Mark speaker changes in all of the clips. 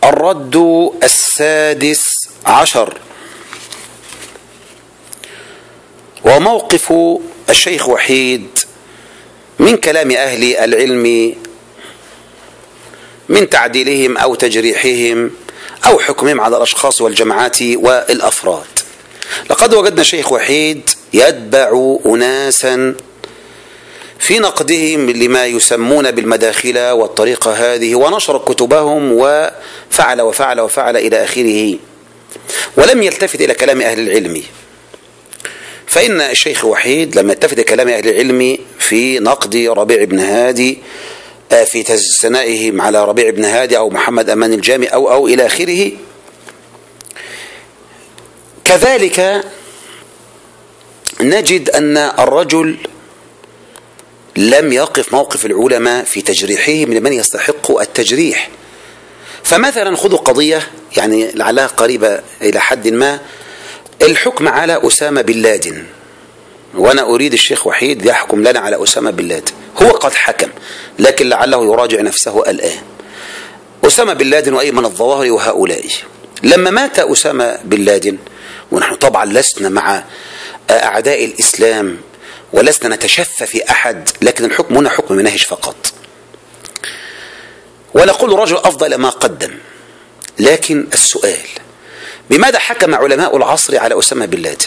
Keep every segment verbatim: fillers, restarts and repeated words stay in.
Speaker 1: الرد السادس عشر، وموقف الشيخ وحيد من كلام أهل العلم من تعديلهم أو تجريحهم أو حكمهم على الأشخاص والجماعات والأفراد. لقد وجدنا الشيخ وحيد يتبع أناسا في نقدهم لما يسمون بالمداخلة والطريقة هذه، ونشر كتبهم وفعل وفعل وفعل إلى آخره، ولم يلتفت إلى كلام أهل العلم. فإن الشيخ وحيد لم يلتفت إلى كلام أهل العلم في نقد ربيع بن هادي، في ثنائهم على ربيع بن هادي أو محمد أمان الجامي أو أو إلى آخره. كذلك نجد أن الرجل لم يقف موقف العلماء في تجريحهم لمن يستحق التجريح. فمثلا خذوا قضية يعني لعلها قريبة إلى حد ما، الحكم على أسامة بن لادن، وأنا أريد الشيخ وحيد يحكم لنا على أسامة بن لادن. هو قد حكم لكن لعله يراجع نفسه الآن. أسامة بن لادن وأيمن الظواهري وهؤلاء لما مات أسامة بن لادن، ونحن طبعا لسنا مع أعداء الإسلام ولسنا نتشفى في أحد، لكن الحكم هنا حكم مناهج فقط، ونقول رجل أفضل ما قدم. لكن السؤال، بماذا حكم علماء العصر على أسامة بن لادن؟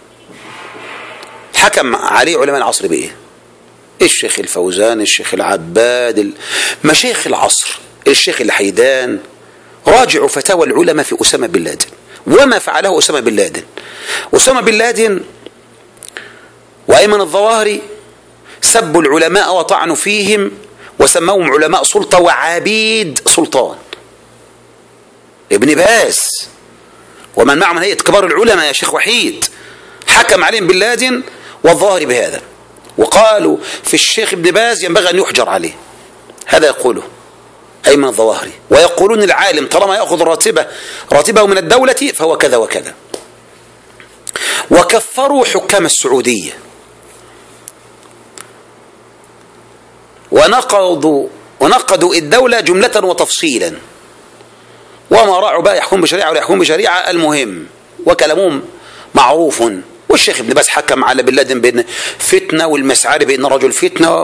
Speaker 1: حكم عليه علماء العصر بإيه؟ الشيخ الفوزان، الشيخ العباد، مشايخ العصر، الشيخ الحيدان. راجعوا فتاوى العلماء في أسامة بن لادن وما فعله أسامة بن لادن. أسامة بن لادن وأيمن الظواهري سبوا العلماء وطعنوا فيهم وسموهم علماء سلطة وعبيد سلطان. ابن باز ومن معه من هيئة كبار العلماء يا شيخ وحيد حكم عليهم بن لادن والظاهري بهذا، وقالوا في الشيخ ابن باز ينبغي أن يحجر عليه. هذا يقوله أيمن الظواهري، ويقولون العالم طالما يأخذ راتبه راتبه من الدولة فهو كذا وكذا. وكفروا حكام السعودية ونقضوا ونقضوا الدولة جملة وتفصيلا، وما راعوا بقى يحكم بشريعة ولا يحكم بشريعة، المهم وكلامهم معروف. والشيخ ابن باز حكم على بن لادن بين فتنة، والمسعري بأن رجل فتنة،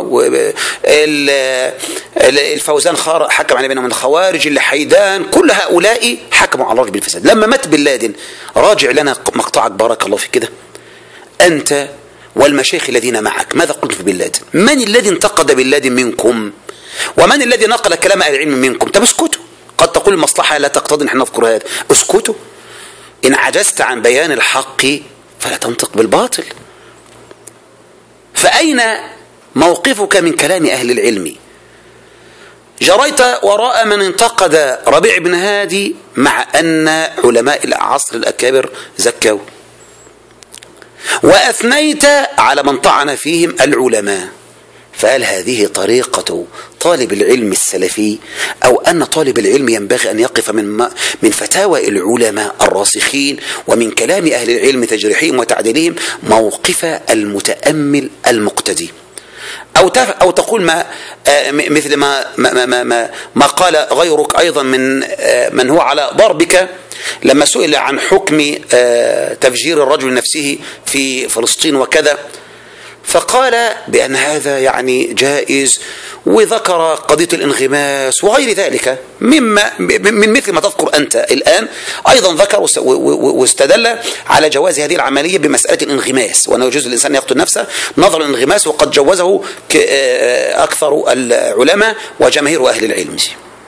Speaker 1: والفوزان حكم عليه بأنه من خوارج، الحيدان، كل هؤلاء حكموا على الرجل بالفساد. لما مات بن لادن راجع لنا مقطعك بارك الله في كده، أنت والمشايخ الذين معك ماذا قلت في بن لادن؟ من الذي انتقد بن لادن منكم؟ ومن الذي نقل كلام أهل العلم منكم؟ طب اسكتوا، قد تقول المصلحة لا تقتضي نحن نذكر هذا، اسكتوا. إن عجزت عن بيان الحق فلا تنطق بالباطل. فأين موقفك من كلام أهل العلم؟ جريت وراء من انتقد ربيع بن هادي مع أن علماء العصر الأكابر زكوا، وأثنيت على من طعن فيهم العلماء. فهل هذه طريقة طالب العلم السلفي، أو أن طالب العلم ينبغي أن يقف من من فتاوى العلماء الراسخين ومن كلام أهل العلم تجريحهم وتعديلهم موقف المتأمل المقتدي؟ أو أو تقول ما مثل ما ما ما ما, ما قال غيرك أيضا من من هو على ضربك لما سئل عن حكم تفجير الرجل نفسه في فلسطين وكذا، فقال بأن هذا يعني جائز، وذكر قضية الانغماس وغير ذلك مما من مثل ما تذكر أنت الآن. أيضا ذكر واستدل على جواز هذه العملية بمسألة الانغماس، وأنه يجوز الإنسان يقتل نفسه نظر الانغماس، وقد جوزه أكثر العلماء وجماهير أهل العلم،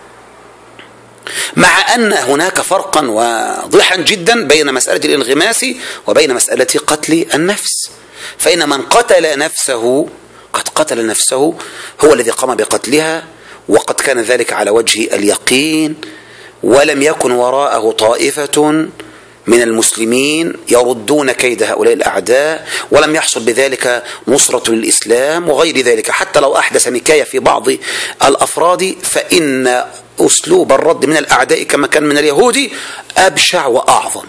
Speaker 1: مع أن هناك فرقا واضحا جدا بين مسألة الانغماس وبين مسألة قتل النفس. فإن من قتل نفسه قد قتل نفسه هو الذي قام بقتلها، وقد كان ذلك على وجه اليقين، ولم يكن وراءه طائفة من المسلمين يردون كيد هؤلاء الأعداء، ولم يحصل بذلك نصرة للإسلام وغير ذلك. حتى لو أحدث نكاية في بعض الأفراد فإن أسلوب الرد من الأعداء كما كان من اليهود أبشع وأعظم.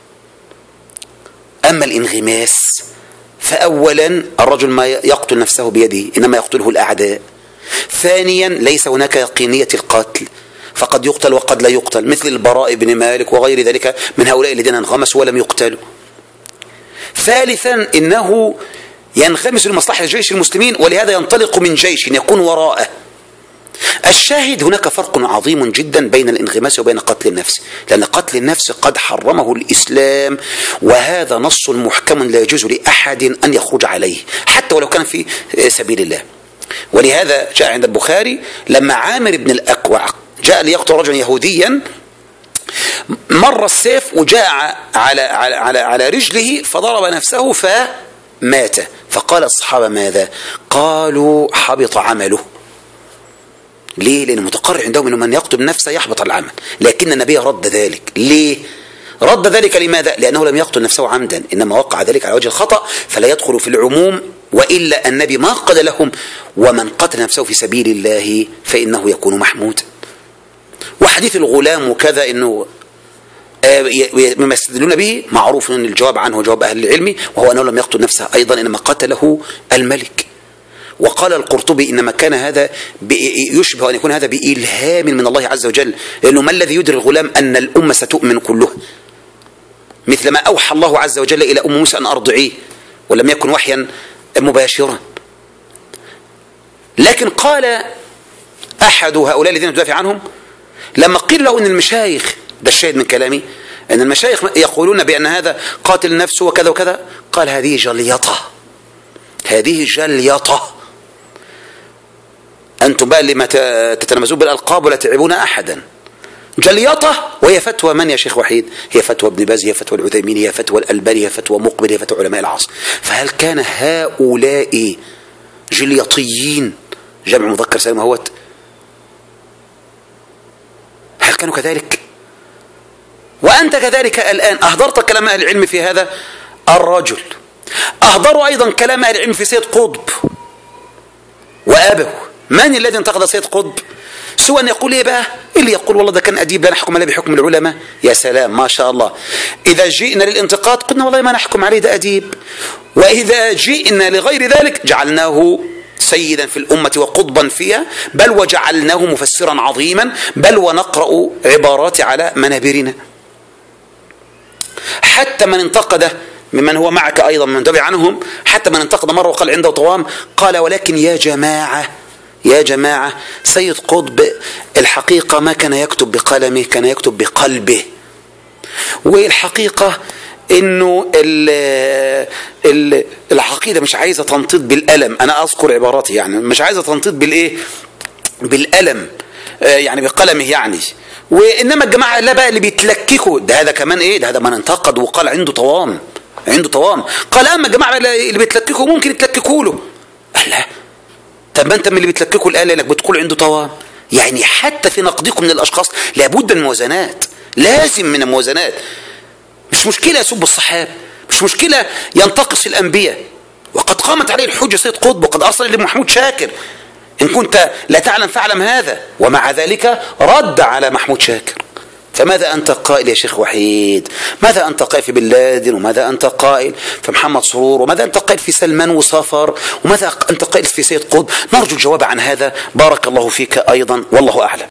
Speaker 1: أما الانغماس فأولا الرجل ما يقتل نفسه بيده، إنما يقتله الأعداء. ثانيا ليس هناك يقينية القتل، فقد يقتل وقد لا يقتل، مثل البراء بن مالك وغير ذلك من هؤلاء الذين انغمسوا ولم يقتلوا. ثالثا إنه ينغمس لمصلحة جيش المسلمين، ولهذا ينطلق من جيش يكون وراءه. الشاهد هناك فرق عظيم جدا بين الانغماس وبين قتل النفس، لأن قتل النفس قد حرمه الإسلام، وهذا نص محكم لا يجوز لأحد أن يخرج عليه حتى ولو كان في سبيل الله. ولهذا جاء عند البخاري لما عامر بن الأكوع جاء ليقتل رجلا يهوديا، مر السيف وجاء على على على, على رجله فضرب نفسه فمات. فقال الصحابة ماذا؟ قالوا حبط عمله. ليه؟ لأن متقرر عندهم أنه من يقتل نفسه يحبط العمل، لكن النبي رد ذلك. ليه رد ذلك؟ لماذا؟ لأنه لم يقتل نفسه عمدا، إنما وقع ذلك على وجه الخطأ فلا يدخل في العموم، وإلا النبي ما قال لهم ومن قتل نفسه في سبيل الله فإنه يكون محمودا. وحديث الغلام وكذا إنه مما يستدلون به معروف أن الجواب عنه جواب أهل العلم، وهو أنه لم يقتل نفسه أيضا إنما قتله الملك. وقال القرطبي إنما كان هذا يشبه أن يكون هذا بإلهام من الله عز وجل، لأنه ما الذي يدري الغلام أن الأمة ستؤمن كلها، مثل ما أوحى الله عز وجل إلى أم موسى أن أرضعيه ولم يكن وحيا مباشرا. لكن قال أحد هؤلاء الذين تدافع عنهم لما قيل له أن المشايخ، ده الشاهد من كلامي، أن المشايخ يقولون بأن هذا قاتل نفسه وكذا وكذا، قال هذه جليطة، هذه جليطة. أنتم بقى اللي ما تتلمذون بالألقاب ولا تعبون أحدا. جليطة، وهي فتوى من يا شيخ وحيد؟ هي فتوى ابن باز، هي فتوى العثيمين، هي فتوى الألباني، هي فتوى مقبل، هي فتوى علماء العصر. فهل كان هؤلاء جليطيين جمع مذكر سالم اهوت؟ هل كانوا كذلك؟ وأنت كذلك الآن أهدرت كلام أهل العلم في هذا الرجل، أهدروا أيضا كلام أهل العلم في سيد قطب وأبه. من الذي انتقد سيد قطب؟ سوى أن يقول إيه بقى؟ اللي يقول والله ده كان أديب لا نحكم عليه بحكم العلماء. يا سلام ما شاء الله، إذا جئنا للانتقاد قلنا والله ما نحكم عليه ده أديب، وإذا جئنا لغير ذلك جعلناه سيدا في الأمة وقطبا فيها، بل وجعلناه مفسرا عظيما، بل ونقرأ عبارات على منابرنا. حتى من انتقده ممن هو معك أيضا من تبع عنهم، حتى من انتقد مرة وقال عنده طوام، قال ولكن يا جماعة يا جماعة سيد قطب الحقيقة ما كان يكتب بقلمه، كان يكتب بقلبه. والحقيقة انه ال ال العقيدة مش عايزة تنطيط بالألم، انا اذكر عباراتي يعني مش عايزة تنطيط بالايه بالألم يعني بقلمه يعني. وانما الجماعة لا بقى اللي بيتلككوا ده، هذا كمان ايه ده، هذا من انتقد وقال عنده طوام عنده طوام قال اما الجماعة اللي بيتلككوا ممكن يتلككوا له. لا طب ما انت من اللي بيتلككوا الآن لانك بتقول عنده طوام. يعني حتى في نقدكم من الاشخاص لابد من موازنات، لازم من الموازنات. مش مشكلة يسب الصحابة، مش مشكلة ينتقص الأنبياء، وقد قامت عليه الحجة سيد قطب، وقد أرسل لمحمود شاكر إن كنت لا تعلم فاعلم هذا، ومع ذلك رد على محمود شاكر. فماذا أنت قائل يا شيخ وحيد؟ ماذا أنت قائل في بن لادن؟ وماذا أنت قائل في محمد سرور؟ وماذا أنت قائل في سلمان وصفر؟ وماذا أنت قائل في سيد قطب؟ نرجو الجواب عن هذا. بارك الله فيك أيضا، والله أعلم.